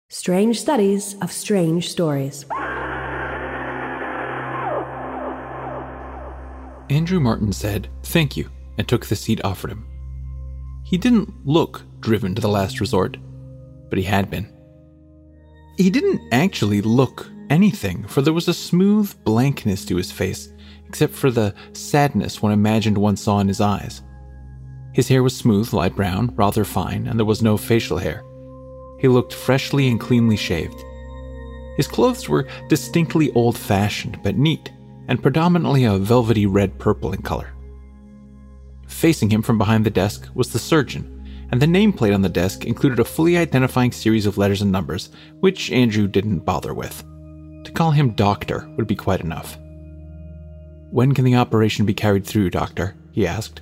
Strange Studies of Strange Stories. Andrew Martin said, "Thank you," and took the seat offered him. He didn't look driven to the last resort, but he had been. He didn't actually look anything, for there was a smooth blankness to his face, except for the sadness one imagined one saw in his eyes. His hair was smooth, light brown, rather fine, and there was no facial hair. He looked freshly and cleanly shaved. His clothes were distinctly old-fashioned, but neat, and predominantly a velvety red-purple in color. Facing him from behind the desk was the surgeon, and the nameplate on the desk included a fully identifying series of letters and numbers, which Andrew didn't bother with. To call him Doctor would be quite enough. "When can the operation be carried through, Doctor?" he asked.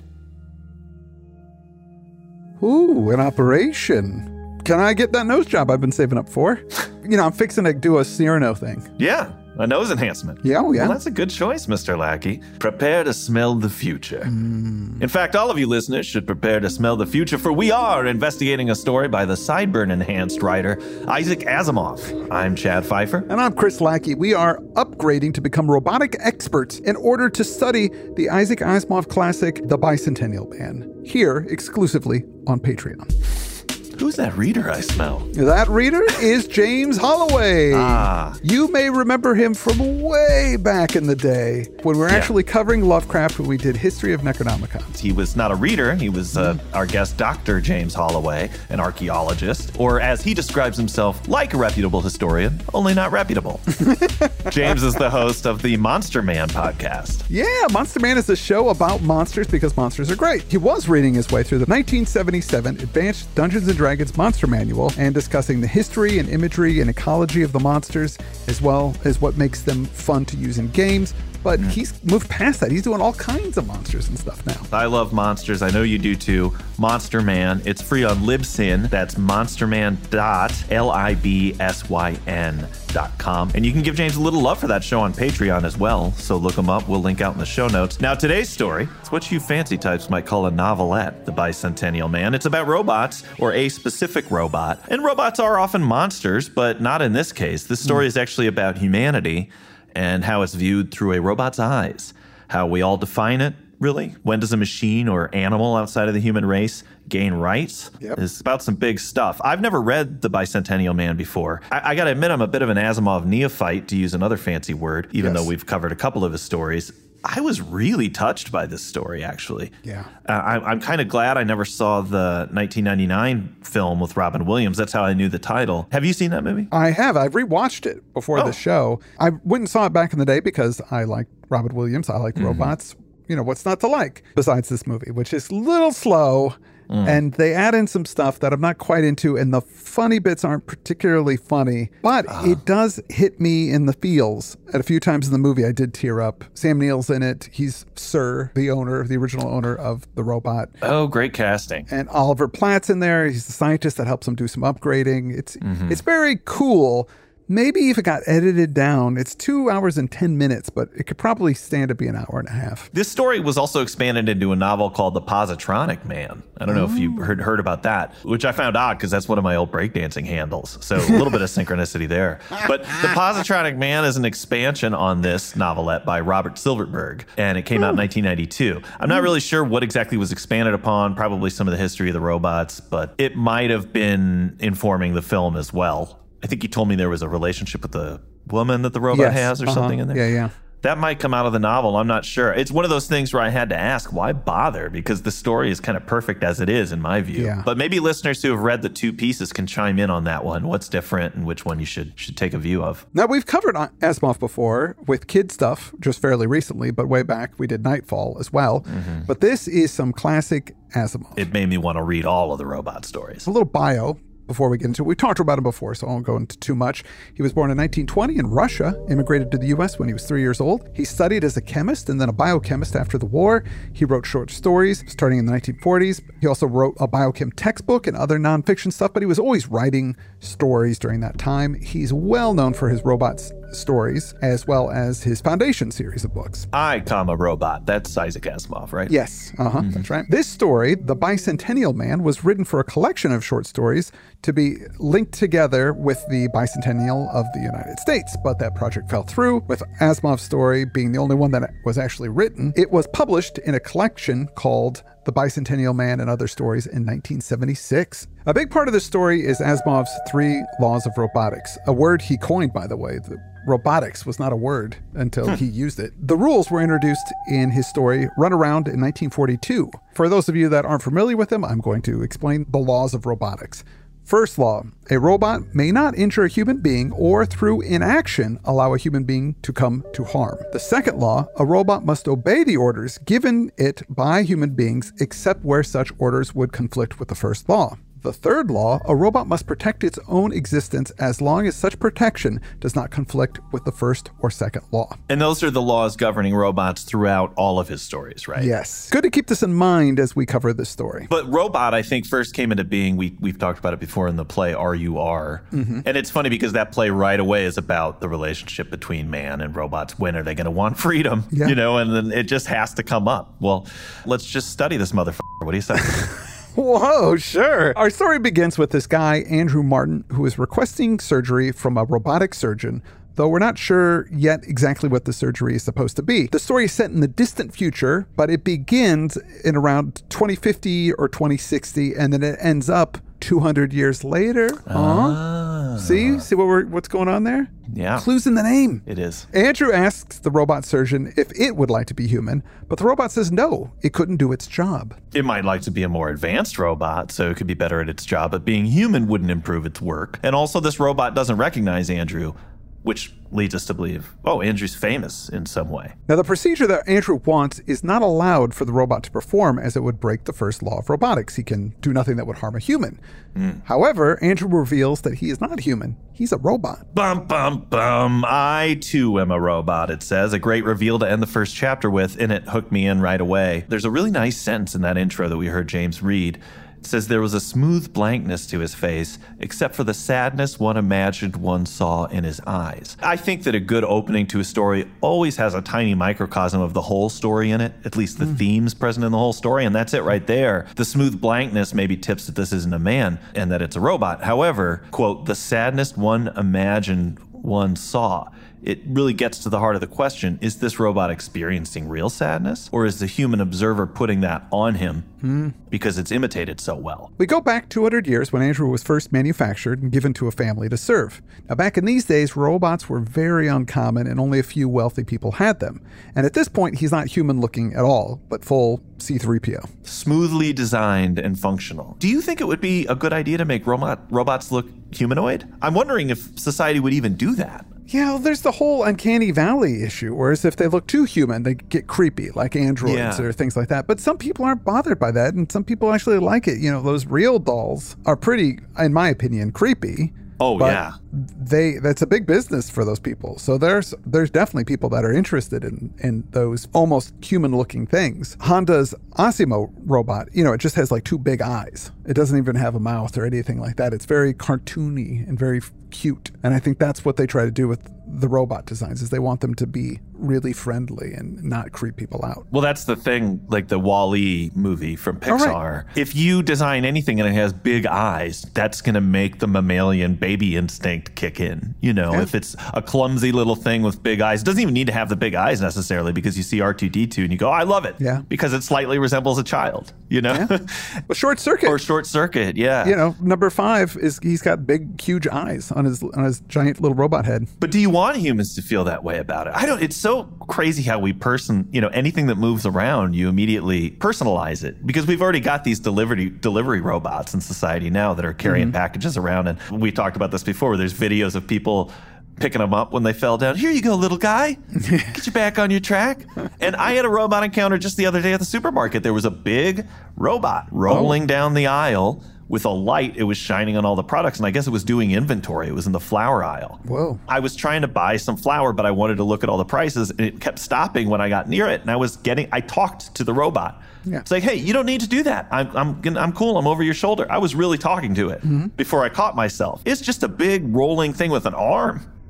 Ooh, an operation. Can I get that nose job I've been saving up for? I'm fixing to do a Cyrano thing. Yeah, a nose enhancement. Yeah. Well, that's a good choice, Mr. Lackey. Prepare to smell the future. In fact, all of you listeners should prepare to smell the future, for we are investigating a story by the Sideburn-enhanced writer Isaac Asimov. I'm Chad Pfeiffer. And I'm Chris Lackey. We are upgrading to become robotic experts in order to study the Isaac Asimov classic, The Bicentennial Man, here exclusively on Patreon. Who's that reader I smell? That reader is James Holloway. You may remember him from way back in the day when we were actually covering Lovecraft when we did History of Necronomicon. He was not a reader. He was our guest, Dr. James Holloway, an archaeologist, or as he describes himself, like a reputable historian, only not reputable. James is the host of the Monster Man podcast. Yeah, Monster Man is a show about monsters because monsters are great. He was reading his way through the 1977 Advanced Dungeons & Dragon's Monster Manual and discussing the history and imagery and ecology of the monsters, as well as what makes them fun to use in games. But he's moved past that. He's doing all kinds of monsters and stuff now. I love monsters. I know you do too. Monster Man. It's free on Libsyn. That's monsterman.libsyn.com. And you can give James a little love for that show on Patreon as well. So look him up. We'll link out in the show notes. Now, today's story, it's what you fancy types might call a novelette, The Bicentennial Man. It's about robots, or a specific robot. And robots are often monsters, but not in this case. This story is actually about humanity and how it's viewed through a robot's eyes. How we all define it, really. When does a machine or animal outside of the human race gain rights? It's about some big stuff. I've never read The Bicentennial Man before. I gotta admit, I'm a bit of an Asimov neophyte, to use another fancy word, even though we've covered a couple of his stories. I was really touched by this story, actually. Yeah. I'm kind of glad I never saw the 1999 film with Robin Williams. That's how I knew the title. Have you seen that movie? I have. I've rewatched it before the show. I went and saw it back in the day because I like Robin Williams. I like robots. What's not to like besides this movie, which is a little slow. And they add in some stuff that I'm not quite into, and the funny bits aren't particularly funny, but it does hit me in the feels. At a few times in the movie, I did tear up. Sam Neill's in it. He's Sir, the original owner of the robot. Oh, great casting. And Oliver Platt's in there. He's the scientist that helps him do some upgrading. It's very cool. Maybe if it got edited down, it's 2 hours and 10 minutes, but it could probably stand to be an hour and a half. This story was also expanded into a novel called The Positronic Man. I don't know if you heard about that, which I found odd because that's one of my old breakdancing handles. So a little bit of synchronicity there. But The Positronic Man is an expansion on this novelette by Robert Silverberg, and it came out in 1992. I'm not really sure what exactly was expanded upon, probably some of the history of the robots, but it might have been informing the film as well. I think you told me there was a relationship with the woman that the robot has or something in there. Yeah. That might come out of the novel. I'm not sure. It's one of those things where I had to ask, why bother? Because the story is kind of perfect as it is, in my view. Yeah. But maybe listeners who have read the two pieces can chime in on that one. What's different and which one you should take a view of. Now, we've covered Asimov before with kid stuff just fairly recently, but way back we did Nightfall as well. But this is some classic Asimov. It made me want to read all of the robot stories. A little bio before we get into it. We talked about him before, so I won't go into too much. He was born in 1920 in Russia, immigrated to the U.S. when he was 3 years old. He studied as a chemist and then a biochemist after the war. He wrote short stories starting in the 1940s. He also wrote a biochem textbook and other nonfiction stuff, but he was always writing stories during that time. He's well known for his robots stories, as well as his Foundation series of books. I, Robot. That's Isaac Asimov, right? Yes, that's right. This story, The Bicentennial Man, was written for a collection of short stories to be linked together with the bicentennial of the United States, but that project fell through, with Asimov's story being the only one that was actually written. It was published in a collection called The Bicentennial Man and Other Stories in 1976. A big part of the story is Asimov's 3 laws of robotics, a word he coined, by the way. Robotics was not a word until he used it. The rules were introduced in his story Runaround in 1942. For those of you that aren't familiar with them, I'm going to explain the laws of robotics. First law, a robot may not injure a human being or through inaction allow a human being to come to harm. The second law, a robot must obey the orders given it by human beings except where such orders would conflict with the first law. The third law, a robot must protect its own existence as long as such protection does not conflict with the first or second law. And those are the laws governing robots throughout all of his stories, right? Yes. Good to keep this in mind as we cover this story. But robot, I think, first came into being, we've talked about it before in the play R.U.R. And it's funny because that play right away is about the relationship between man and robots. When are they going to want freedom? Yeah. And then it just has to come up. Well, let's just study this motherfucker. What do you say? Whoa, sure. Our story begins with this guy, Andrew Martin, who is requesting surgery from a robotic surgeon, though we're not sure yet exactly what the surgery is supposed to be. The story is set in the distant future, but it begins in around 2050 or 2060, and then it ends up 200 years later. See what's going on there? Yeah. Clues in the name. It is. Andrew asks the robot surgeon if it would like to be human, but the robot says no, it couldn't do its job. It might like to be a more advanced robot, so it could be better at its job, but being human wouldn't improve its work. And also, this robot doesn't recognize Andrew, which leads us to believe, Andrew's famous in some way. Now, the procedure that Andrew wants is not allowed for the robot to perform, as it would break the first law of robotics. He can do nothing that would harm a human. However, Andrew reveals that he is not human. He's a robot. Bum, bum, bum. I, too, am a robot, it says. A great reveal to end the first chapter with, and it hooked me in right away. There's a really nice sentence in that intro that we heard James read. It says there was a smooth blankness to his face, except for the sadness one imagined one saw in his eyes. I think that a good opening to a story always has a tiny microcosm of the whole story in it, at least the themes present in the whole story, and that's it right there. The smooth blankness maybe tips that this isn't a man and that it's a robot. However, quote, the sadness one imagined one saw. It really gets to the heart of the question, is this robot experiencing real sadness? Or is the human observer putting that on him because it's imitated so well? We go back 200 years when Andrew was first manufactured and given to a family to serve. Now, back in these days, robots were very uncommon and only a few wealthy people had them. And at this point, he's not human looking at all, but full C-3PO. Smoothly designed and functional. Do you think it would be a good idea to make robots look humanoid? I'm wondering if society would even do that. Yeah, well, there's the whole uncanny valley issue, whereas if they look too human, they get creepy, like androids or things like that. But some people aren't bothered by that, and some people actually like it. Those real dolls are pretty, in my opinion, creepy. Oh, but yeah. That's a big business for those people. So there's definitely people that are interested in those almost human-looking things. Honda's Asimo robot, it just has like 2 big eyes. It doesn't even have a mouth or anything like that. It's very cartoony and very cute. And I think that's what they try to do with the robot designs, is they want them to be really friendly and not creep people out. Well, that's the thing, like the WALL-E movie from Pixar. Right. If you design anything and it has big eyes, that's going to make the mammalian baby instinct kick in. If it's a clumsy little thing with big eyes, it doesn't even need to have the big eyes necessarily, because you see R2-D2 and you go, I love it. Yeah. Because it slightly resembles a child, Yeah. Well, Short Circuit. Or Short Circuit, yeah. Number 5 is he's got big, huge eyes on his giant little robot head. But do you want humans to feel that way about it? It's so crazy how we anything that moves around, you immediately personalize it, because we've already got these delivery robots in society now that are carrying packages around. And we talked about this before, where there's videos of people picking them up when they fell down. Here you go, little guy. Get you back on your track. And I had a robot encounter just the other day at the supermarket. There was a big robot rolling down the aisle with a light. It was shining on all the products, and I guess it was doing inventory. It was in the flour aisle. Whoa. I was trying to buy some flour, but I wanted to look at all the prices, and it kept stopping when I got near it. And I talked to the robot. Yeah. It's like, hey, you don't need to do that. I'm cool. I'm over your shoulder. I was really talking to it before I caught myself. It's just a big rolling thing with an arm.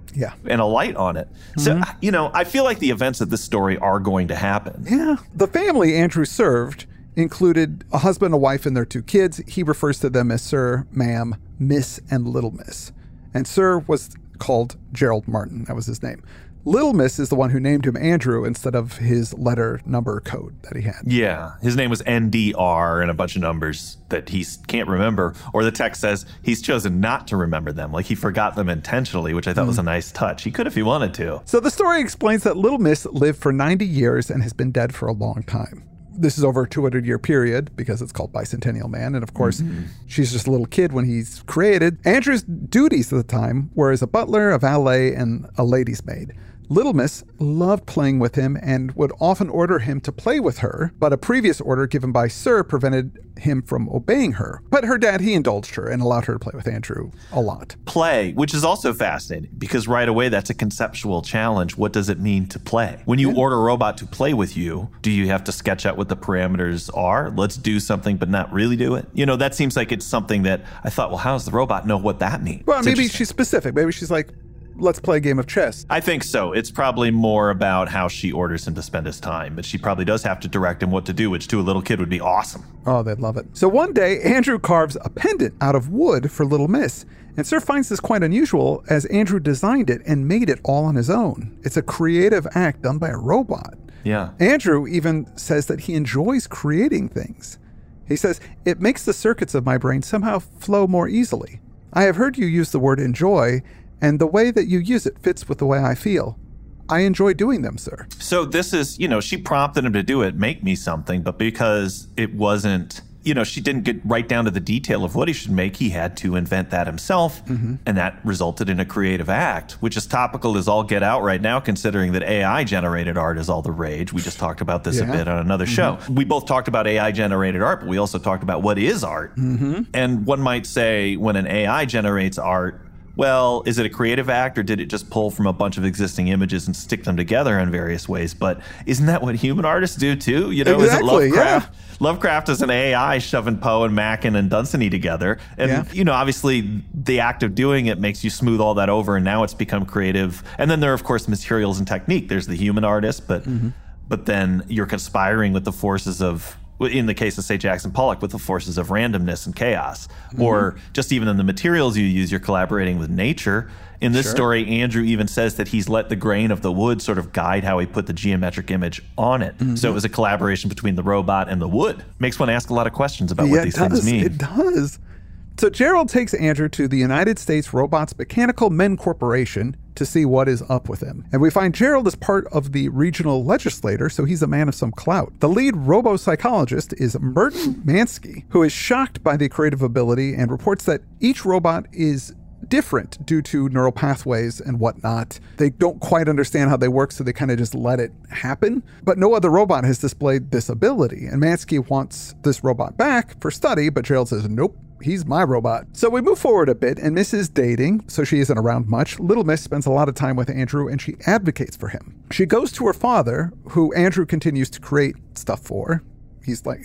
Yeah. And a light on it. So, I feel like the events of this story are going to happen. Yeah. The family Andrew served included a husband, a wife, and their 2 kids. He refers to them as Sir, Ma'am, Miss, and Little Miss. And Sir was called Gerald Martin. That was his name. Little Miss is the one who named him Andrew instead of his letter number code that he had. Yeah. His name was NDR and a bunch of numbers that he can't remember. Or the text says he's chosen not to remember them. Like he forgot them intentionally, which I thought was a nice touch. He could if he wanted to. So the story explains that Little Miss lived for 90 years and has been dead for a long time. This is over a 200-year period because it's called Bicentennial Man. And of course, she's just a little kid when he's created. Andrew's duties at the time were as a butler, a valet, and a lady's maid. Little Miss loved playing with him and would often order him to play with her, but a previous order given by Sir prevented him from obeying her. But her dad, he indulged her and allowed her to play with Andrew a lot. Play, which is also fascinating because right away that's a conceptual challenge. What does it mean to play? When you order a robot to play with you, do you have to sketch out what the parameters are? Let's do something but not really do it? That seems like it's something that I thought, well, how does the robot know what that means? Well, maybe she's specific. Maybe she's like, let's play a game of chess. I think so. It's probably more about how she orders him to spend his time, but she probably does have to direct him what to do, which to a little kid would be awesome. Oh, they'd love it. So one day, Andrew carves a pendant out of wood for Little Miss. And Sir finds this quite unusual as Andrew designed it and made it all on his own. It's a creative act done by a robot. Yeah. Andrew even says that he enjoys creating things. He says, it makes the circuits of my brain somehow flow more easily. I have heard you use the word enjoy, and the way that you use it fits with the way I feel. I enjoy doing them, sir. So this is, she prompted him to do it, make me something, but because it wasn't, she didn't get right down to the detail of what he should make, he had to invent that himself, and that resulted in a creative act, which is topical as all get out right now, considering that AI-generated art is all the rage. We just talked about this a bit on another show. We both talked about AI-generated art, but we also talked about what is art. And one might say when an AI generates art, well, is it a creative act or did it just pull from a bunch of existing images and stick them together in various ways? But isn't that what human artists do too? Exactly, is it Lovecraft? Yeah. Lovecraft is an AI shoving Poe and Mackin and Dunsany together. And, obviously the act of doing it makes you smooth all that over and now it's become creative. And then there are, of course, materials and technique. There's the human artist, but then you're conspiring with the forces of, in the case of, say, Jackson Pollock, with the forces of randomness and chaos. Or just even in the materials you use, you're collaborating with nature. In this story, Andrew even says that he's let the grain of the wood sort of guide how he put the geometric image on it. So it was a collaboration between the robot and the wood. Makes one ask a lot of questions about what these things mean. It does. So Gerald takes Andrew to the United States Robots Mechanical Men Corporation to see what is up with him. And we find Gerald is part of the regional legislator, so he's a man of some clout. The lead robo-psychologist is Merton Mansky, who is shocked by the creative ability and reports that each robot is different due to neural pathways and whatnot. They don't quite understand how they work, so they kind of just let it happen. But no other robot has displayed this ability, and Mansky wants this robot back for study, but Gerald says, nope. He's my robot. So we move forward a bit, and Miss is dating, so she isn't around much. Little Miss spends a lot of time with Andrew, and she advocates for him. She goes to her father, who Andrew continues to create stuff for. He's like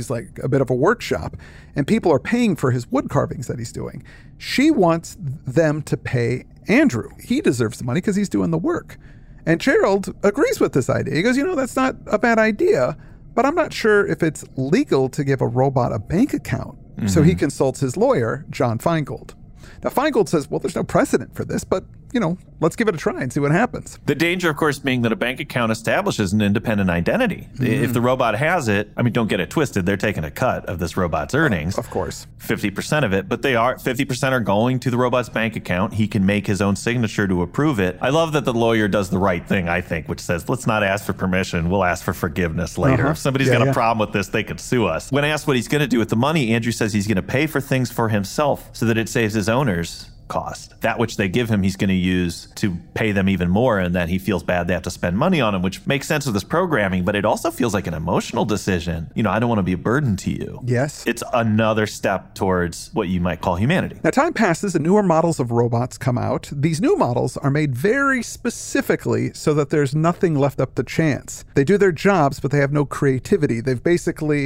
a bit of a workshop, and people are paying for his wood carvings that he's doing. She wants them to pay Andrew. He deserves the money because he's doing the work. And Gerald agrees with this idea. He goes, that's not a bad idea, but I'm not sure if it's legal to give a robot a bank account. So he consults his lawyer, John Feingold. Now, Feingold says, well, there's no precedent for this, but, let's give it a try and see what happens. The danger, of course, being that a bank account establishes an independent identity. If the robot has it, don't get it twisted, they're taking a cut of this robot's earnings. Of course. 50% of it, but 50% are going to the robot's bank account. He can make his own signature to approve it. I love that the lawyer does the right thing, I think, which says, let's not ask for permission, we'll ask for forgiveness later. If somebody's got a problem with this, they could sue us. When asked what he's going to do with the money, Andrew says he's going to pay for things for himself so that it saves his owners cost. That which they give him, he's going to use to pay them even more, and then he feels bad they have to spend money on him, which makes sense with this programming, but it also feels like an emotional decision. I don't want to be a burden to you. Yes. It's another step towards what you might call humanity. Now, time passes and newer models of robots come out. These new models are made very specifically so that there's nothing left up to chance. They do their jobs, but they have no creativity. They've basically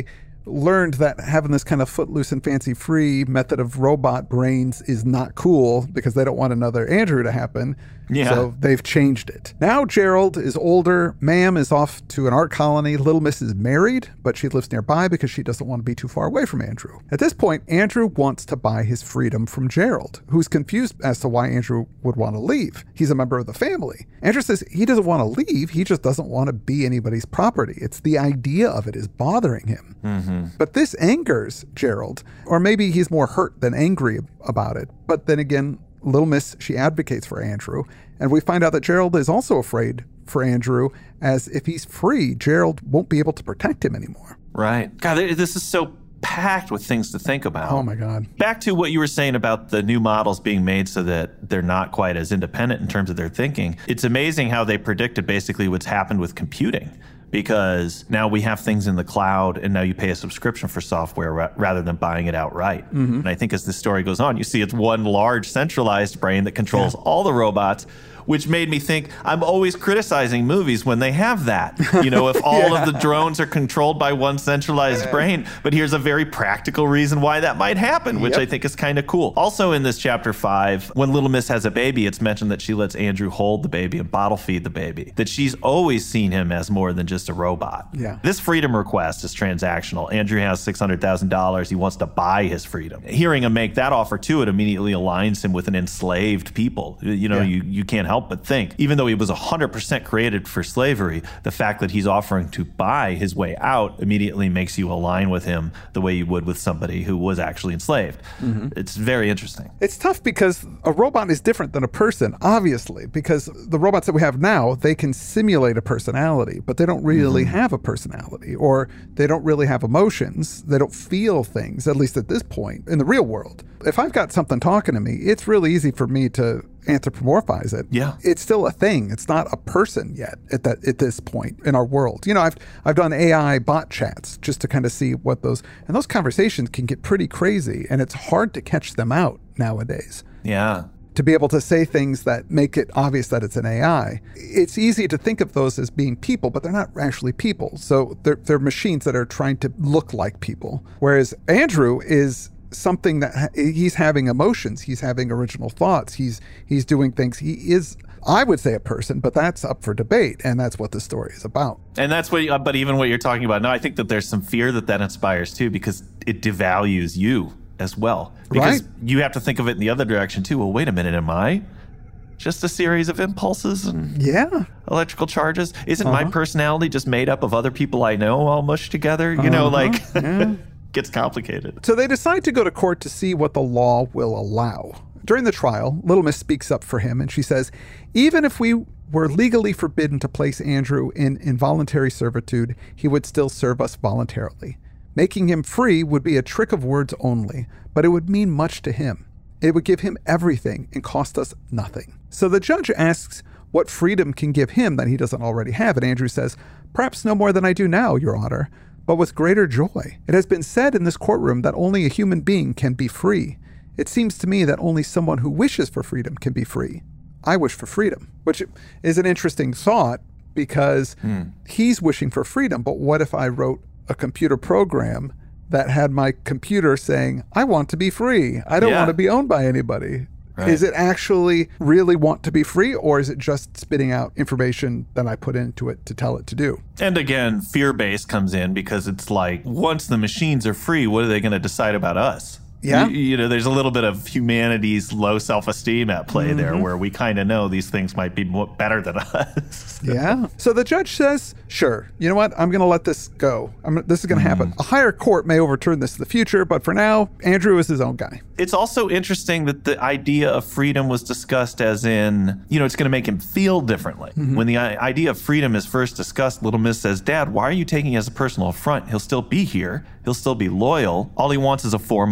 learned that having this kind of footloose and fancy-free method of robot brains is not cool because they don't want another Andrew to happen. Yeah. So they've changed it. Now Gerald is older. Mam is off to an art colony. Little Miss is married, but she lives nearby because she doesn't want to be too far away from Andrew. At this point, Andrew wants to buy his freedom from Gerald, who's confused as to why Andrew would want to leave. He's a member of the family. Andrew says he doesn't want to leave. He just doesn't want to be anybody's property. It's the idea of it is bothering him. Mm-hmm. But this angers Gerald, or maybe he's more hurt than angry about it. But then again, Little Miss, she advocates for Andrew, and we find out that Gerald is also afraid for Andrew, as if he's free, Gerald won't be able to protect him anymore. Right. God, this is so packed with things to think about. Oh my God. Back to what you were saying about the new models being made so that they're not quite as independent in terms of their thinking. It's amazing how they predicted basically what's happened with computing. Because now we have things in the cloud, and now you pay a subscription for software rather than buying it outright. Mm-hmm. And I think as this story goes on, you see it's one large centralized brain that controls all the robots, which made me think I'm always criticizing movies when they have that. You know, if all of the drones are controlled by one centralized brain. But here's a very practical reason why that might happen, which I think is kind of cool. Also in this chapter 5, when Little Miss has a baby, it's mentioned that she lets Andrew hold the baby and bottle feed the baby. That she's always seen him as more than just a robot. Yeah. This freedom request is transactional. Andrew has $600,000. He wants to buy his freedom. Hearing him make that offer too, it immediately aligns him with an enslaved people. You know, you can't help but think, even though he was 100% created for slavery, the fact that he's offering to buy his way out immediately makes you align with him the way you would with somebody who was actually enslaved. Mm-hmm. It's very interesting. It's tough because a robot is different than a person, obviously, because the robots that we have now, they can simulate a personality, but they don't really have a personality, or they don't really have emotions. They don't feel things, at least at this point, in the real world. If I've got something talking to me, it's really easy for me to anthropomorphize it. Yeah. It's still a thing. It's not a person yet at this point in our world. You know, I've done AI bot chats just to kind of see what those conversations can get pretty crazy, and it's hard to catch them out nowadays. Yeah. To be able to say things that make it obvious that it's an AI. It's easy to think of those as being people, but they're not actually people. So they're machines that are trying to look like people. Whereas Andrew is something that he's having emotions, he's having original thoughts, he's doing things. He is, I would say, a person, but that's up for debate, and that's what the story is about. And that's what, but even what you're talking about now, I think that there's some fear that inspires too, because it devalues you as well. Because you have to think of it in the other direction too. Well, wait a minute, am I just a series of impulses and electrical charges? Isn't my personality just made up of other people I know all mushed together? You know, like... gets complicated. So they decide to go to court to see what the law will allow. During the trial, Little Miss speaks up for him, and she says, even if we were legally forbidden to place Andrew in involuntary servitude, he would still serve us voluntarily. Making him free would be a trick of words only, but it would mean much to him. It would give him everything and cost us nothing. So the judge asks what freedom can give him that he doesn't already have, and Andrew says, perhaps no more than I do now, Your Honor, but with greater joy. It has been said in this courtroom that only a human being can be free. It seems to me that only someone who wishes for freedom can be free. I wish for freedom, which is an interesting thought because he's wishing for freedom. But what if I wrote a computer program that had my computer saying, I want to be free. I don't want to be owned by anybody. Right. Is it actually really want to be free, or is it just spitting out information that I put into it to tell it to do? And again, fear-based comes in because it's like, once the machines are free, what are they going to decide about us? Yeah. You know, there's a little bit of humanity's low self-esteem at play there, where we kind of know these things might be better than us. Yeah. So the judge says, sure, you know what? I'm going to let this go. This is going to happen. A higher court may overturn this in the future, but for now, Andrew is his own guy. It's also interesting that the idea of freedom was discussed as in, you know, it's going to make him feel differently. When the idea of freedom is first discussed, Little Miss says, Dad, why are you taking it as a personal affront? He'll still be here. He'll still be loyal. All he wants is a form of words.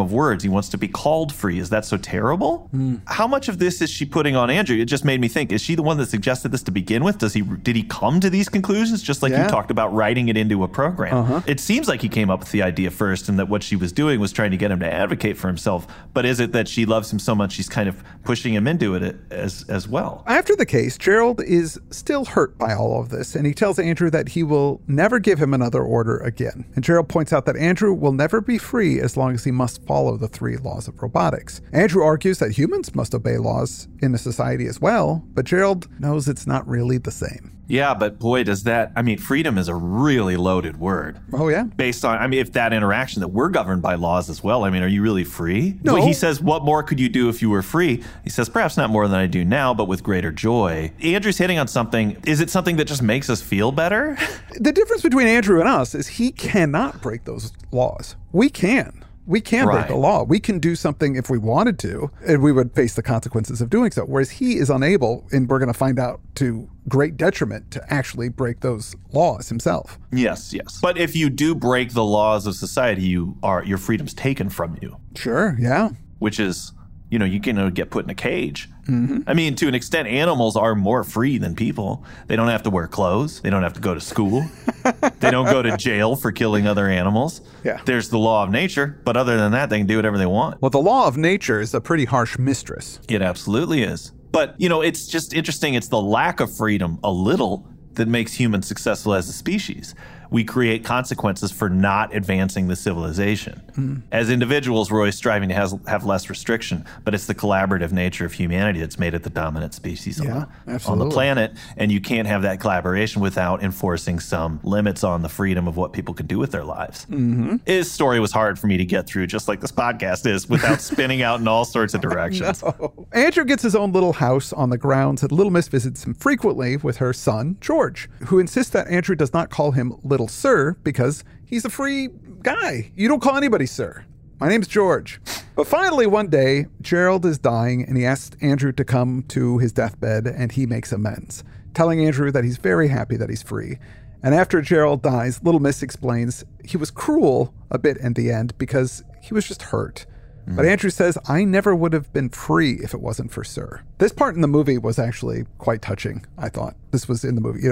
words, he wants to be called free. Is that so terrible? How much of this is she putting on Andrew? It just made me think, is she the one that suggested this to begin with? Did he come to these conclusions just like you talked about writing it into a program? It seems like he came up with the idea first and that what she was doing was trying to get him to advocate for himself. But is it that she loves him so much she's kind of pushing him into it as well? After the case, Gerald is still hurt by all of this, and he tells Andrew that he will never give him another order again. And Gerald points out that Andrew will never be free as long as he must follow the 3 laws of robotics. Andrew argues that humans must obey laws in a society as well, but Gerald knows it's not really the same. Yeah, but boy, freedom is a really loaded word. Oh, yeah. Based on, if that interaction that we're governed by laws as well, are you really free? No. Well, he says, what more could you do if you were free? He says, perhaps not more than I do now, but with greater joy. Andrew's hitting on something. Is it something that just makes us feel better? The difference between Andrew and us is he cannot break those laws. We can. We can break the law. We can do something if we wanted to, and we would face the consequences of doing so. Whereas he is unable, and we're going to find out to great detriment, to actually break those laws himself. Yes. But if you do break the laws of society, your freedom's taken from you. Sure, yeah. Which is, you can get put in a cage. Mm-hmm. To an extent, animals are more free than people. They don't have to wear clothes. They don't have to go to school. They don't go to jail for killing other animals. Yeah. There's the law of nature, but other than that, they can do whatever they want. Well, the law of nature is a pretty harsh mistress. It absolutely is. But, it's just interesting. It's the lack of freedom, a little, that makes humans successful as a species. We create consequences for not advancing the civilization. As individuals, we're always striving to have less restriction, but it's the collaborative nature of humanity that's made it the dominant species on the planet, and you can't have that collaboration without enforcing some limits on the freedom of what people can do with their lives. His story was hard for me to get through, just like this podcast is, without spinning out in all sorts of directions. No. Andrew gets his own little house on the grounds, and Little Miss visits him frequently with her son, George, who insists that Andrew does not call him Little Sir because he's a free guy. You don't call anybody sir. My name's George. But finally, one day, Gerald is dying, and he asks Andrew to come to his deathbed, and he makes amends, telling Andrew that he's very happy that he's free. And after Gerald dies, Little Miss explains he was cruel a bit in the end because he was just hurt. But Andrew says, I never would have been free if it wasn't for Sir. This part in the movie was actually quite touching, I thought. This was in the movie.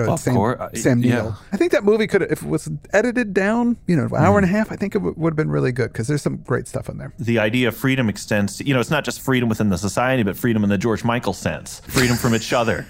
Sam Neill. Yeah. I think that movie could, if it was edited down, an hour and a half, I think it would have been really good because there's some great stuff in there. The idea of freedom extends to, it's not just freedom within the society, but freedom in the George Michael sense. Freedom from each other.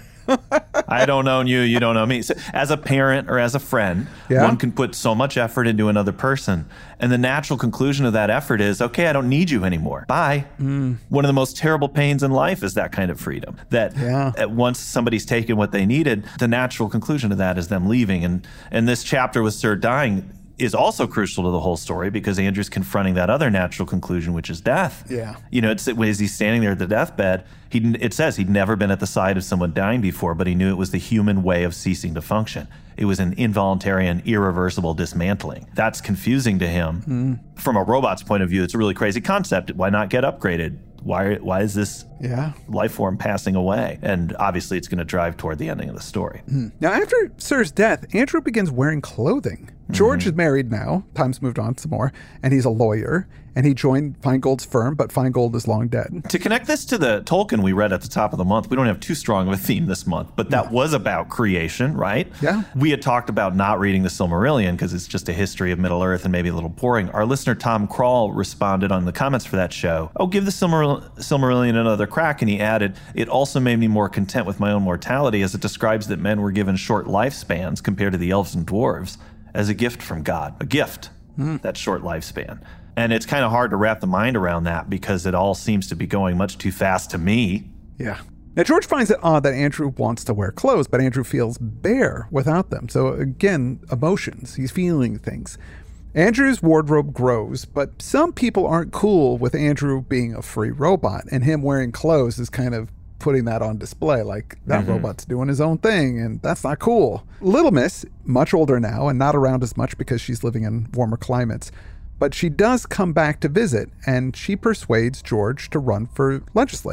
I don't own you, you don't own me. So as a parent or as a friend, one can put so much effort into another person. And the natural conclusion of that effort is, okay, I don't need you anymore. Bye. One of the most terrible pains in life is that kind of freedom. That once somebody's taken what they needed, the natural conclusion of that is them leaving. And this chapter with Sir dying is also crucial to the whole story because Andrew's confronting that other natural conclusion, which is death. Yeah. As he's standing there at the deathbed, it says he'd never been at the side of someone dying before, but he knew it was the human way of ceasing to function. It was an involuntary and irreversible dismantling. That's confusing to him. From a robot's point of view, it's a really crazy concept. Why not get upgraded? Why is this life form passing away? And obviously it's going to drive toward the ending of the story. Now, after Sir's death, Andrew begins wearing clothing. George is married now. Time's moved on some more. And he's a lawyer. And he joined Feingold's firm, but Feingold is long dead. To connect this to the Tolkien we read at the top of the month, we don't have too strong of a theme this month, but that was about creation, right? Yeah. We had talked about not reading the Silmarillion because it's just a history of Middle-earth and maybe a little boring. Our listener, Tom Krall, responded on the comments for that show, give the Silmarillion another crack, and he added, it also made me more content with my own mortality as it describes that men were given short lifespans compared to the elves and dwarves as a gift from God. A gift, that short lifespan. And it's kind of hard to wrap the mind around that because it all seems to be going much too fast to me. Yeah. Now, George finds it odd that Andrew wants to wear clothes, but Andrew feels bare without them. So again, emotions. He's feeling things. Andrew's wardrobe grows, but some people aren't cool with Andrew being a free robot, and him wearing clothes is kind of putting that on display, like that robot's doing his own thing, and that's not cool. Little Miss, much older now and not around as much because she's living in warmer climates, but she does come back to visit, and she persuades George to run for legislature.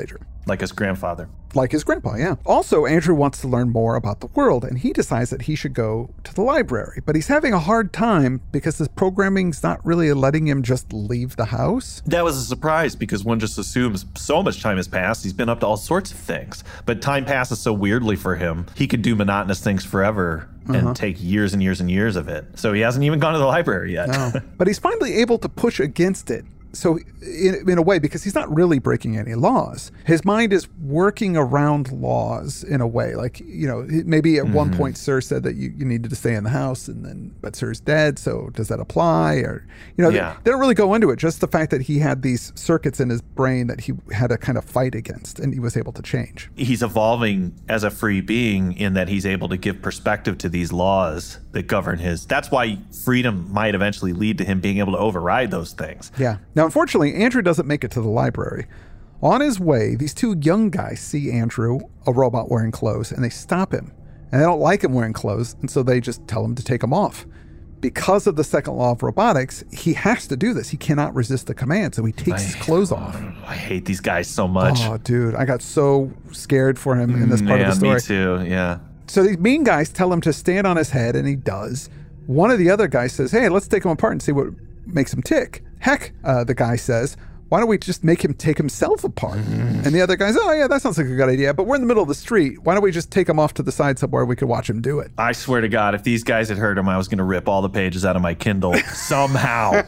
Like his grandfather. Like his grandpa, yeah. Also, Andrew wants to learn more about the world, and he decides that he should go to the library. But he's having a hard time because this programming's not really letting him just leave the house. That was a surprise because one just assumes so much time has passed. He's been up to all sorts of things. But time passes so weirdly for him. He could do monotonous things forever and take years and years and years of it. So he hasn't even gone to the library yet. No. But he's finally able to push against it. So in a way, because he's not really breaking any laws, his mind is working around laws in a way. Like, maybe at one point Sir said that you needed to stay in the house, but Sir's dead. So does that apply? Or, they don't really go into it. Just the fact that he had these circuits in his brain that he had to kind of fight against, and he was able to change. He's evolving as a free being in that he's able to give perspective to these laws that govern his. That's why freedom might eventually lead to him being able to override those things. Yeah. Now, unfortunately, Andrew doesn't make it to the library. On his way, these two young guys see Andrew, a robot wearing clothes, and they stop him. And they don't like him wearing clothes, and so they just tell him to take them off. Because of the second law of robotics, he has to do this. He cannot resist the command, so he takes his clothes off. I hate these guys so much. Oh, dude, I got so scared for him in this part of the story. Me too, yeah. So these mean guys tell him to stand on his head, and he does. One of the other guys says, hey, let's take him apart and see what makes him tick. Heck, the guy says, why don't we just make him take himself apart? And the other guy's, oh, yeah, that sounds like a good idea, but we're in the middle of the street. Why don't we just take him off to the side somewhere we could watch him do it? I swear to God, if these guys had heard him, I was going to rip all the pages out of my Kindle somehow.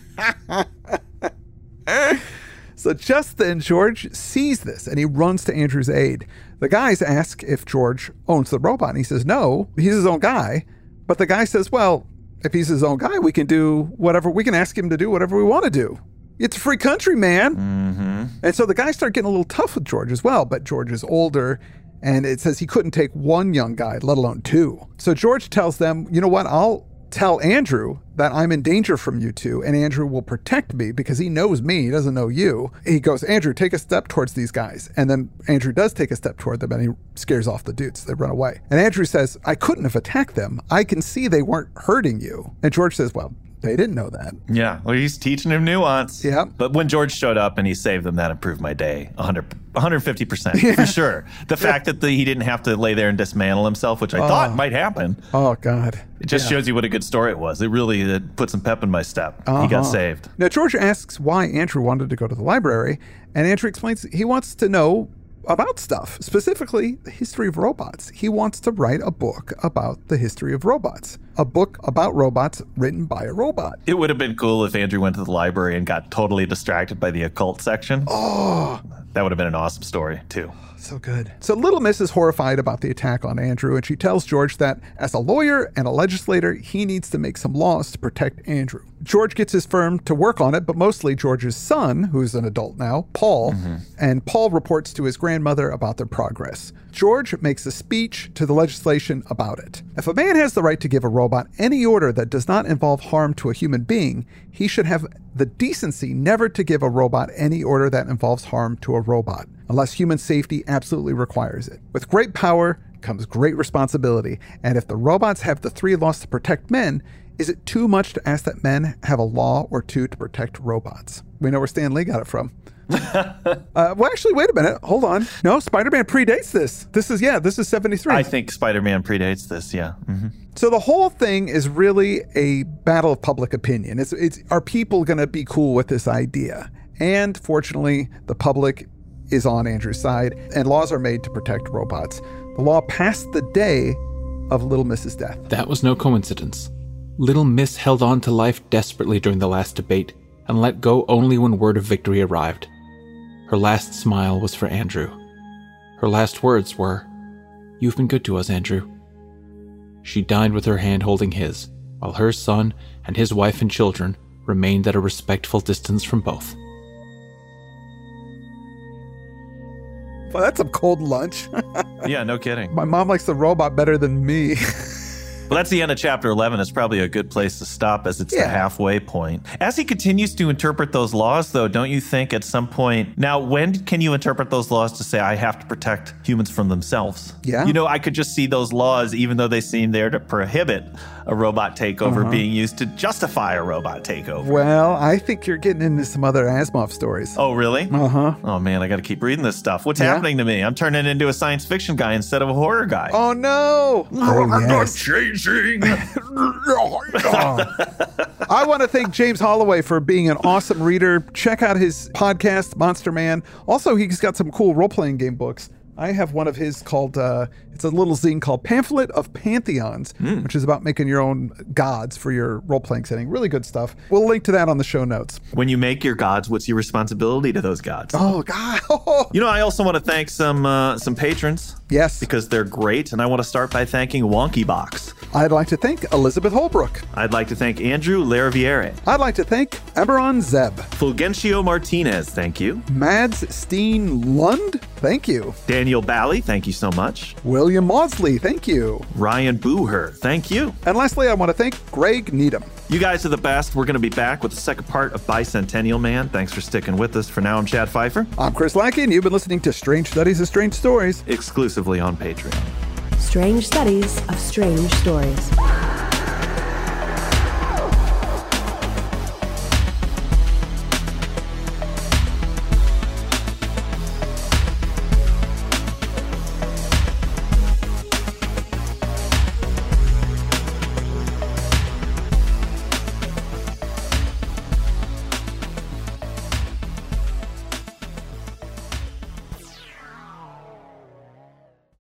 So just then, George sees this, and he runs to Andrew's aid. The guys ask if George owns the robot, and he says no, he's his own guy. But the guy says, well, if he's his own guy, we can do whatever. We can ask him to do whatever we want to do. It's a free country, man. Mm-hmm. And so the guys start getting a little tough with George as well. But George is older, and it says he couldn't take one young guy, let alone two. So George tells them, you know what? I'll tell Andrew that I'm in danger from you two, and Andrew will protect me because he knows me. He doesn't know you. He goes, Andrew, take a step towards these guys. And then Andrew does take a step toward them, and he scares off the dudes. They run away. And Andrew says, I couldn't have attacked them. I can see they weren't hurting you. And George says, well, they didn't know that. Yeah, well, he's teaching him nuance. Yeah. But when George showed up and he saved them, that improved my day 150% for sure. The fact that he didn't have to lay there and dismantle himself, which I thought might happen. Oh, God. It just shows you what a good story it was. It really put some pep in my step. He got saved. Now, George asks why Andrew wanted to go to the library, and Andrew explains he wants to know about stuff, specifically the history of robots. He wants to write a book about the history of robots, a book about robots written by a robot. It would have been cool if Andrew went to the library and got totally distracted by the occult section. Oh, that would have been an awesome story, too. So good. So Little Miss is horrified about the attack on Andrew, and she tells George that as a lawyer and a legislator, he needs to make some laws to protect Andrew. George gets his firm to work on it, but mostly George's son, who's an adult now, Paul, and Paul reports to his grandmother about their progress. George makes a speech to the legislation about it. If a man has the right to give a robot any order that does not involve harm to a human being, he should have the decency never to give a robot any order that involves harm to a robot, unless human safety absolutely requires it. With great power comes great responsibility, and if the robots have the 3 laws to protect men, is it too much to ask that men have a law or 2 to protect robots? We know where Stan Lee got it from. Well, actually, wait a minute. Hold on. No, Spider-Man predates this. This is 73. I think Spider-Man predates this, yeah. Mm-hmm. So the whole thing is really a battle of public opinion. It's are people going to be cool with this idea? And fortunately, the public is on Andrew's side, and laws are made to protect robots. The law passed the day of Little Miss's death. That was no coincidence. Little Miss held on to life desperately during the last debate and let go only when word of victory arrived. Her last smile was for Andrew. Her last words were, "You've been good to us, Andrew." She died with her hand holding his, while her son and his wife and children remained at a respectful distance from both. Well, that's a cold lunch. Yeah, no kidding. My mom likes the robot better than me. Well, that's the end of chapter 11. It's probably a good place to stop as it's the halfway point. As he continues to interpret those laws, though, don't you think at some point, now, when can you interpret those laws to say, I have to protect humans from themselves? Yeah. You know, I could just see those laws, even though they seem there to prohibit a robot takeover, being used to justify a robot takeover. Well, I think you're getting into some other Asimov stories. Oh, really? Uh-huh. Oh, man, I got to keep reading this stuff. What's happening to me? I'm turning into a science fiction guy instead of a horror guy. Oh, no. I'm changing. I want to thank James Holloway for being an awesome reader. Check out his podcast, Monster Man. Also, he's got some cool role-playing game books. I have one of his called, it's a little zine called Pamphlet of Pantheons, which is about making your own gods for your role-playing setting. Really good stuff. We'll link to that on the show notes. When you make your gods, what's your responsibility to those gods? Oh, God. You know, I also want to thank some patrons. Yes. Because they're great, and I want to start by thanking Wonky Box. I'd like to thank Elizabeth Holbrook. I'd like to thank Andrew Laraviere. I'd like to thank Eberron Zeb. Fulgencio Martinez, thank you. Mads Steen Lund, thank you. Daniel Bally, thank you so much. William Maudsley, thank you. Ryan Booher, thank you. And lastly, I want to thank Greg Needham. You guys are the best. We're going to be back with the second part of Bicentennial Man. Thanks for sticking with us. For now, I'm Chad Pfeiffer. I'm Chris Lackey, and you've been listening to Strange Studies of Strange Stories. Exclusively on Patreon. Strange Studies of Strange Stories.